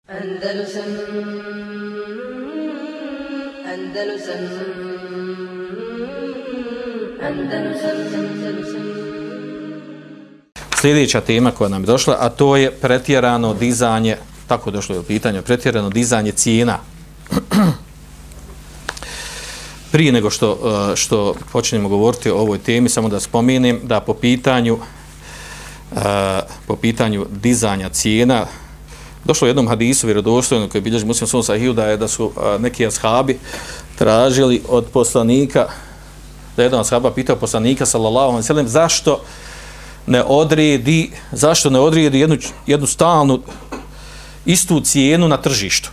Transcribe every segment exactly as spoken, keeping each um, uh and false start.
Andalusam Andalusam Andalusam Andalusam. Sljedeća tema koja nam je došla, a to je pretjerano dizanje, tako došlo je u pitanju, pretjerano dizanje cijena. Prije nego što, što počnemo govoriti o ovoj temi, samo da spomenem da po pitanju, po pitanju dizanja cijena, došlo u jednom hadisu vjerodostojno koji bilježi Muslim svom sahiju da je da su neki ashabi tražili od poslanika, da je jedan ashaba pitao poslanika sallallahu alejhi ve sellem zašto ne odredi, zašto ne odredi jednu, jednu stalnu istu cijenu na tržištu.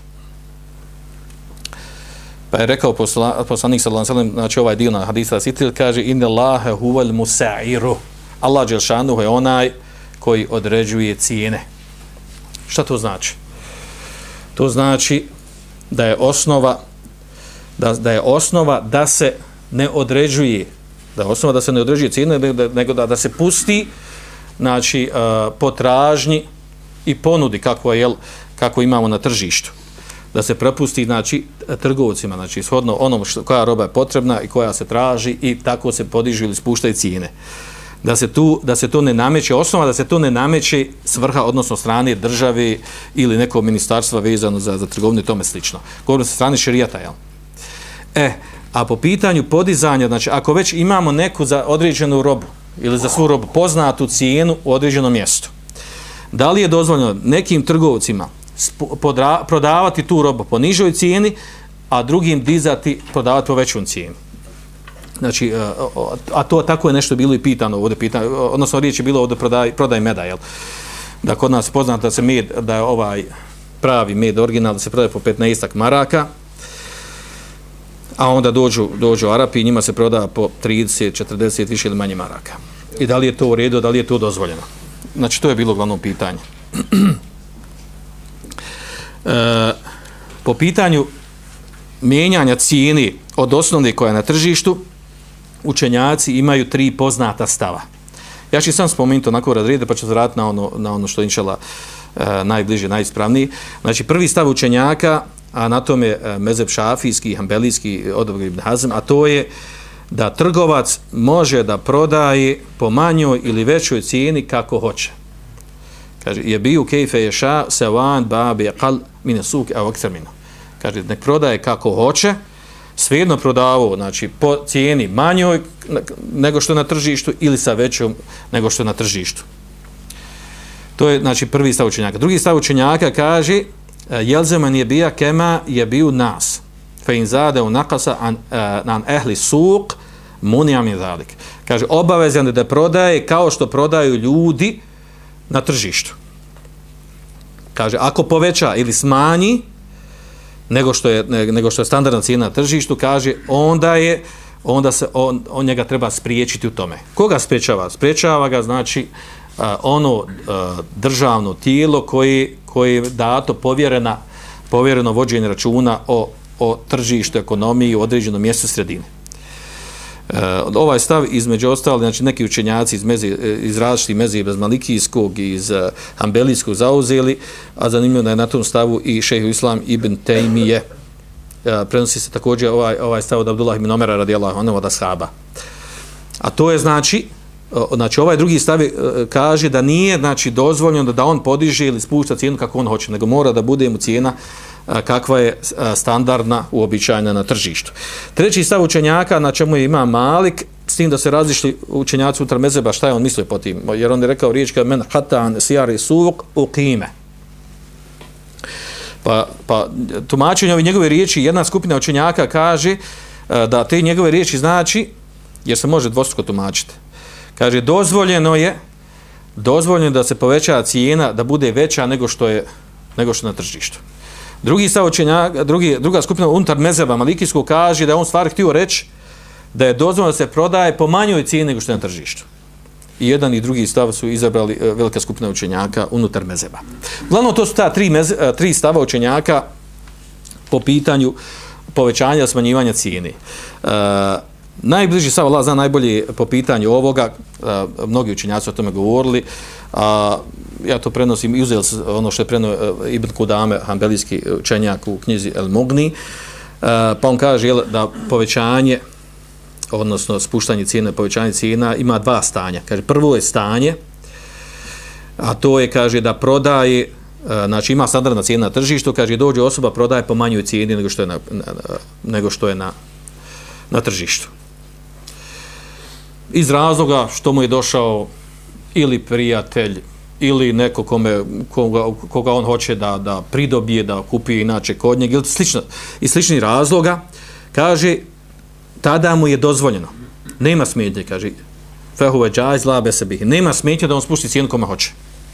Pa je rekao posla, poslanik sallallahu alejhi ve sellem, znači ovaj dio na hadisa sitil kaže inna Allaha huwal musairu. Allah dželle šanuhu je onaj koji određuje cijene. Šta to znači? To znači da je osnova da, da je osnova da se ne određuje, da je osnova da se ne određuje cijene, nego da, da se pusti, znači uh, potražnji i ponudi kako je, kako imamo na tržištu. Da se prepusti, znači, trgovcima, znači shodno onom što, koja roba je potrebna i koja se traži i tako se podižu ili spuštaju cijene. Da se, tu, da se to ne nameće, osnova da se to ne nameće svrha, odnosno strane države ili nekog ministarstva vezano za, za trgovinu i tome slično. Govorimo sa strane šerijata, jel? E, a po pitanju podizanja, znači ako već imamo neku za određenu robu ili za svu robu poznatu cijenu u određenom mjestu, da li je dozvoljeno nekim trgovcima podra, prodavati tu robu po nižoj cijeni, a drugim dizati, prodavati po većom cijeni? Znači, a to tako je nešto bilo i pitano ovdje, pitano, odnosno riječ je bilo ovdje prodaj, prodaj meda, jel? Da kod nas poznato da se med, da je ovaj pravi med original, da se prodaje po petnaest maraka, a onda dođu, dođu Arapi i njima se proda po trideset, četrdeset više ili manje maraka. I da li je to u redu, da li je to dozvoljeno? Znači, to je bilo glavno pitanje. e, po pitanju mijenjanja cijene od osnovne koja je na tržištu, učenjaci imaju tri poznata stava. Ja ću sam spomenuti onako razrede, pa ću vratiti na ono, na ono što je inšala e, najbliže, najispravniji. Znači, prvi stav učenjaka, a na tome e, mezheb šafijski, hanbelijski, odabr ibn Hazm, a to je da trgovac može da prodaje po manjoj ili većoj cijeni kako hoće. Kaže, je bio kejfe ješa sevan babi qal min suk aw akthar minhu. Kaže, nek prodaje kako hoće, svejedno prodavao, znači po cijeni manjoj nego što je na tržištu ili sa većom nego što je na tržištu. To je, znači, prvi stav učenjaka. Drugi stav učenjaka kaže jelzeman je bija kema je bio nas fe in zade u nakasa an, an ehli suk munijam je zalik. Kaže, obavezan je da prodaje kao što prodaju ljudi na tržištu. Kaže, ako poveća ili smanji nego što je, nego što je standardna cijena na tržištu, kaže, onda je onda se on, on njega treba spriječiti u tome. Koga spriječava? Spriječava ga, znači, ono državno tijelo koje, koje je dato povjerena, povjereno vođenje računa o, o tržištu, ekonomiji u određenom mjestu sredine. Uh, ovaj stav između ostali, znači neki učenjaci iz, mezi, iz različitih mezheba, iz malikijskog i iz uh, hanbelijskog zauzeli, a zanimljivo da je na tom stavu i šejh Islam ibn Tejmije. Uh, prenosi se također ovaj, ovaj stav od Abdullah ibn Omera radijallahu anhu od ashaba. A to je, znači, uh, znači ovaj drugi stav uh, kaže da nije, znači, dozvoljeno da on podiže ili spušta cijenu kako on hoće, nego mora da bude mu cijena kakva je standardna, uobičajena na tržištu. Treći stav učenjaka, na čemu je ima Malik, s tim da se različili učenjaci unutar mezheba, šta je on mislio po tim, jer on je rekao riječ kad men hatan sijari suk uqime. Pa, pa tumačenje ove njegove riječi, jedna skupina učenjaka kaže da te njegove riječi znači, jer se može dvostruko tumačiti, kaže dozvoljeno je dozvoljeno da se poveća cijena, da bude veća nego što je, nego što je na tržištu. Drugi stav učenjaka, drugi, druga skupina unutar mezheba malikijskog kaže da je on stvar htio reći da je dozvoljeno da se prodaje po manjoj cijeni nego što je na tržištu. I jedan i drugi stav su izabrali velika skupina učenjaka unutar mezheba. Uglavnom, to su ta tri, meze, tri stava učenjaka po pitanju povećanja i smanjivanja cijene. Uh, najbliži sav Allah zna najbolje po pitanju ovoga, a, mnogi učenjaci o tome govorili, a ja to prenosim i uzeli ono što je prenuo Ibn Kudame, hanbelijski učenjak u knjizi El Mugni, a, pa on kaže jel, da povećanje, odnosno spuštanje cijena, povećanje cijena ima dva stanja. Kaže, prvo je stanje, a to je, kaže, da prodaje, znači ima standardna cijena na tržištu, kaže, dođe osoba, prodaje po manjoj cijeni nego što je na, na, nego što je na, na tržištu. Iz razloga što mu je došao ili prijatelj, ili neko kome, koga, koga on hoće da, da pridobije, da kupi inače kod njega, ili slično, iz sličnih razloga, kaže, tada mu je dozvoljeno. Nema smetnje, kaže, fehuve džajz la besebih. Nema smetnje da on spusti cijenu kome hoće.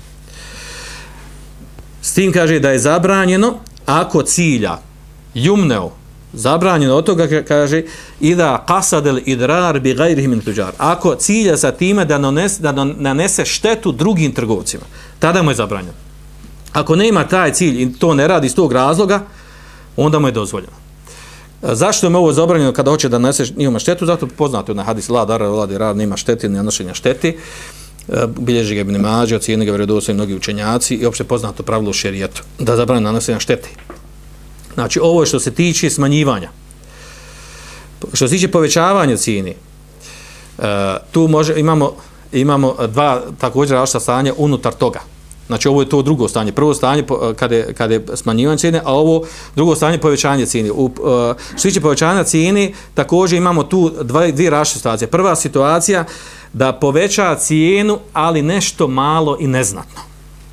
S tim kaže da je zabranjeno ako cilja jumneo, zabranjeno od toga, kaže, ida qasadel idrar bi gajrihi min tuđar. Ako cilja sa time da nanese, da nanese štetu drugim trgovcima, tada mu je zabranjeno. Ako nema taj cilj i to ne radi iz tog razloga, onda mu je dozvoljeno. Zašto je ovo zabranjeno kada hoće da nanese njima štetu? Zato poznato je na hadis la dara la dirar, nema štete, ne nanošenja šteti. Bilježi ga Ibn Mađe, ocijeni ga vjerodostojni mnogi učenjaci i opšte poznato pravilo u šerijetu da zabranjeno nanošenja štete. Znači, ovo je što se tiče smanjivanja. Što se tiče povećavanja cijene, tu može, imamo, imamo dva također različita stanja unutar toga. Znači, ovo je to drugo stanje. Prvo stanje kada je, kada je smanjivanje cijene, a ovo drugo stanje povećanje cijene. U, što se tiče povećanja cijene, također imamo tu dva, dvije različite situacije. Prva situacija da poveća cijenu, ali nešto malo i neznatno.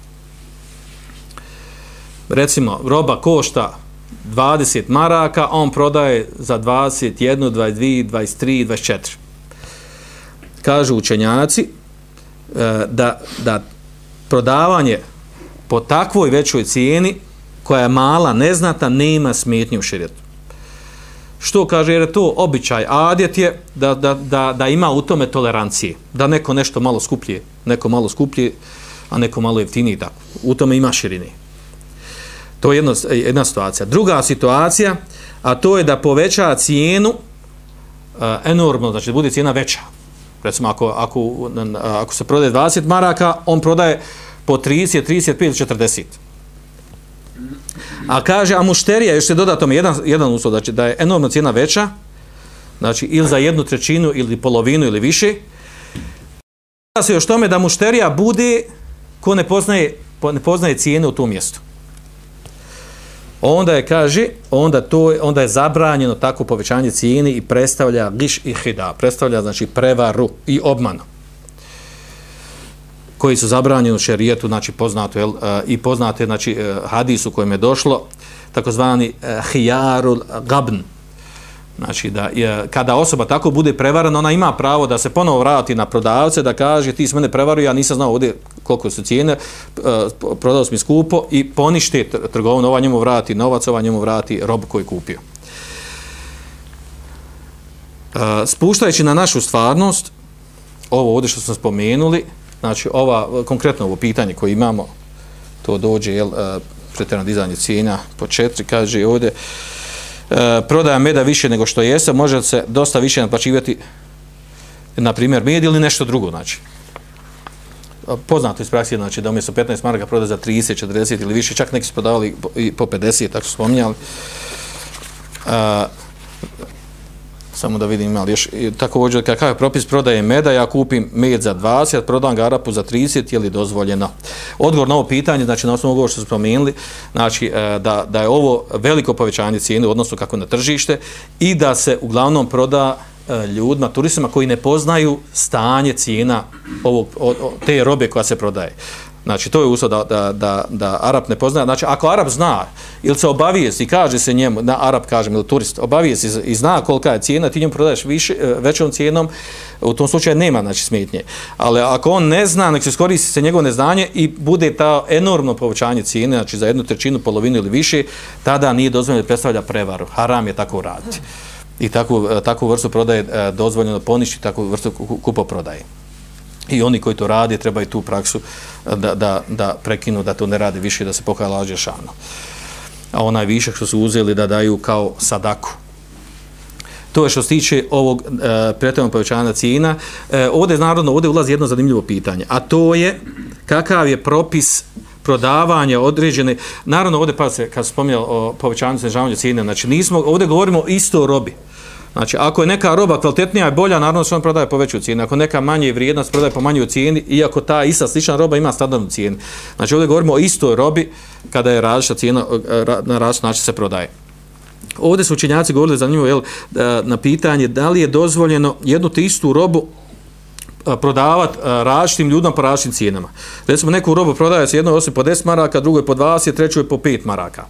Recimo, roba košta dvadeset maraka, on prodaje za dvadeset jedan, dvadeset dva, dvadeset tri, dvadeset četiri. Kažu učenjaci da, da prodavanje po takvoj većoj cijeni, koja je mala, neznatna, nema smetnje u šerijetu. Što kaže, jer je to običaj, adjet je da, da, da, da ima u tome tolerancije, da neko nešto malo skuplje, neko malo skuplje, a neko malo jeftinije, tako. U tome ima širine. To je jedno, jedna situacija. Druga situacija, a to je da poveća cijenu uh, enormno, znači da bude cijena veća. Recimo, ako, ako, ako se prodaje dvadeset maraka, on prodaje po trideset, trideset pet, četrdeset. A kaže, a mušterija, još se doda tome jedan, jedan uslov, znači da je enormna cijena veća, znači ili za jednu trećinu, ili polovinu, ili više. Da se još tome da mušterija bude ko ne poznaje, ne poznaje cijene u tom mjestu. Onda je, kaže, onda, to, onda je zabranjeno tako povećanje cijene i predstavlja giš i hida, predstavlja, znači, prevaru i obmanu, koji su zabranjeni u šerijetu, znači, poznato, jel, i poznato je, znači, hadisu kojem je došlo, takozvani hijarul gabn. Znači, da je, kada osoba tako bude prevarana, ona ima pravo da se ponovo vrati na prodavce, da kaže, ti si mene prevario, ja nisam znao ovdje koliko su cijene, prodao si mi skupo i poništi trgovinu, ova njemu vrati novac, ova njemu vrati robu koju je kupio. Spuštajući na našu stvarnost, ovo ovdje što smo spomenuli, znači, ova, konkretno ovo pitanje koje imamo, to dođe, jel, pretjerano dizanje cijena po četiri, kaže ovdje, e, prodaja meda više nego što jeste, može se dosta više naplaćivati, na primjer, med ili nešto drugo, znači. Poznato iz praksi, znači, da umjesto petnaest maraka prodaje za trideset, četrdeset ili više, čak neki su prodavali i po pedeset, tako su spominjali. E, samo da vidim, ali još, također, kakav je propis prodaje meda, ja kupim med za dvadeset, prodam ga Arapu za trideset, je li dozvoljeno? Odgovor na ovo pitanje, znači na osnovu ovo što smo spomenuli, znači da, da je ovo veliko povećanje cijene, odnosno kako na tržište, i da se uglavnom proda ljudima, turistima koji ne poznaju stanje cijena ovog, te robe koja se prodaje. Znači, to je uslov da, da, da, da Arap ne poznaje. Znači, ako Arap zna ili se obavijesti i kaže se njemu, na Arap kažem, ili turist, obavijesti i zna kolika je cijena, ti njemu prodaješ više, većom cijenom, u tom slučaju nema, znači, smetnje. Ali ako on ne zna, nek se iskoristi se njegovo neznanje i bude ta enormno povećanje cijene, znači za jednu trećinu, polovinu ili više, tada nije dozvoljeno da predstavlja prevaru. Haram je tako raditi. I takvu, takvu vrstu prodaje dozvoljeno poništi, takvu vrstu kupoprodaje. I oni koji to rade trebaju tu praksu da, da, da prekinu, da to ne rade više, da se pokaja lađe šano. A onaj višak što su uzeli da daju kao sadaku. To je što se tiče ovog e, pretjeranog povećanja cijena. E, ovdje, naravno, ovdje ulazi jedno zanimljivo pitanje, a to je kakav je propis prodavanja određene, naravno ovdje pa se, kad se spominjalo o povećanju snižavanju cijene, znači nismo, ovdje govorimo o istoj robi. Znači, ako je neka roba kvalitetnija i bolja, naravno se on prodaje po većoj cijeni. Ako neka manje vrijednost prodaje po manjoj cijeni, iako ta ista slična roba ima standardnu cijenu. Znači, ovdje govorimo o istoj robi kada je različita cijena, na različit način se prodaje. Ovdje su učenjaci govorili zanimljivo, jel, na pitanje da li je dozvoljeno jednu te istu robu prodavati različitim ljudima po različitim cijenama. Recimo, neku robu prodaje se jednoj osobi po deset maraka, drugoj po dvadeset, trećoj po pet maraka.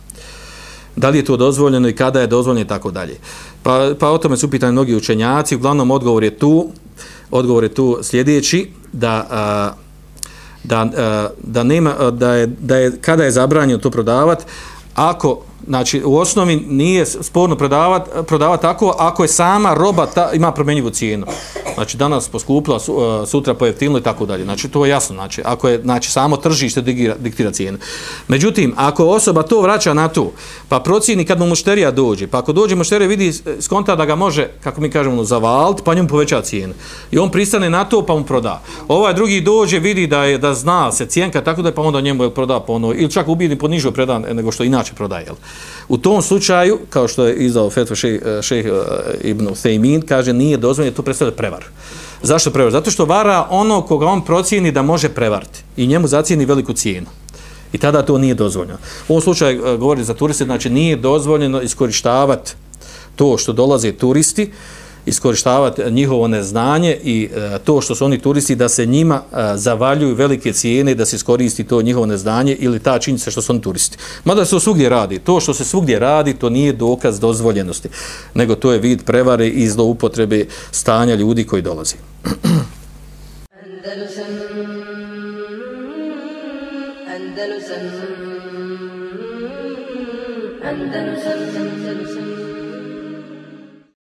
Da li je to dozvoljeno i kada je dozvoljeno i tako dalje. Pa, pa o tome su pitani mnogi učenjaci. Uglavnom, odgovor je tu, odgovor je tu sljedeći, da, da, da, nema, da, je, da je kada je zabranjeno to prodavati, ako, znači, u osnovi nije sporno prodavati prodavat tako ako je sama roba ta, ima promjenjivu cijenu. Znači, danas poskupila, sutra pojeftinila i tako dalje. Znači, to je jasno. Znači, ako je, znači, samo tržište diktira, diktira cijenu. Međutim, ako osoba to vraća na to, pa procijeni kad mu mušterija dođe, pa ako dođe mušterija vidi skonta da ga može, kako mi kažemo, zavaliti, pa njemu poveća cijenu. I on pristane na to, pa mu proda. Ovaj drugi dođe, vidi da je da zna se cijenka, tako da je, pa onda njemu je proda po ono, ili čak ubijeni po nižoj predan nego što inače prodaje. Jel? U tom slučaju, kao što je izdao fetva šejh šejh Ibn Usejmin, kaže nije dozvoljeno, to predstavlja prevar. Zašto prevar? Zato što vara ono koga on procijeni da može prevariti i njemu zacijeni veliku cijenu. I tada to nije dozvoljeno. U ovom slučaju govori za turiste, znači nije dozvoljeno iskorištavati to što dolaze turisti, iskorištavati njihovo neznanje i e, to što su oni turisti da se njima e, zavaljuju velike cijene, da se iskoristi to njihovo neznanje ili ta činjenica što su oni turisti. Mada se svugdje radi. To što se svugdje radi, to nije dokaz dozvoljenosti, nego to je vid prevare i zloupotrebe stanja ljudi koji dolaze. Andalusan, Andalusan, Andalusan, Andalusan.